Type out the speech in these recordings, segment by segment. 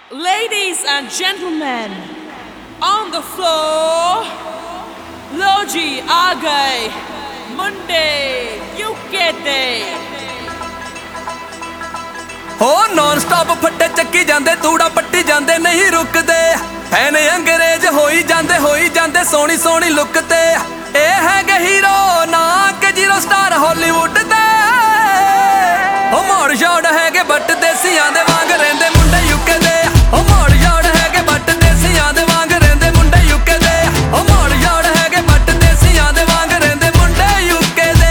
Ladies and gentlemen, on the floor, लो जी आ गए मुंडे UK दे। हो non stop फट्टे चक्की जांदे तूड़ा पट्टी जांदे नहीं रुकदे है ने अंग्रेज होई जांदे सोनी सोनी लुक ते ए है हीरो ना के जीरो स्टार हॉलीवुड दे ओ मोड़ शॉट है बट देसियां दे वांग रहंदे मुंडे यूके दे ओ मोड़ शॉट है बट देसियां दे वांग रहंदे मुंडे यूके दे ओ मोड़ शॉट है बट देसियां दे वांग रहंदे मुंडे यूके दे।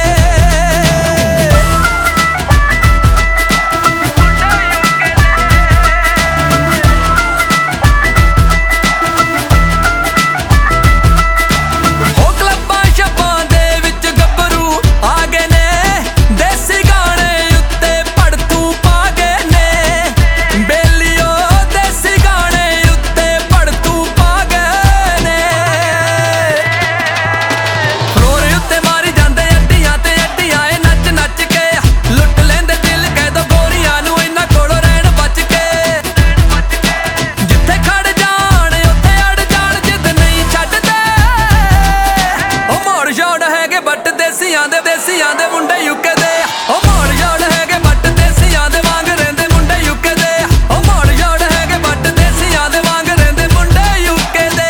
देसियां दे मुंडे यूके दे ओ मोड़ जोड़ है बट देसियां दे वांग रहंदे मुंडे यूके दे ओ मोड़ जोड़ है बट देसियां दे वांग रहंदे मुंडे यूके दे।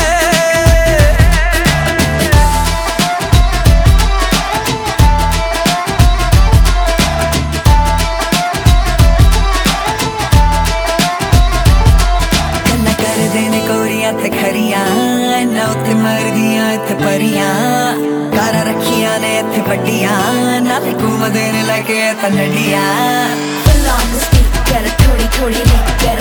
गल्लां करदे ने कोरियां ते खरियां ना उत्थे मरदियां इत्थे परियां कारा रखियां ने इत्थे वड्डियां नाले घूमदे ने लैके इत्थे नड्डियां। Full on the street, get a थोड़ी थोड़ी ले, get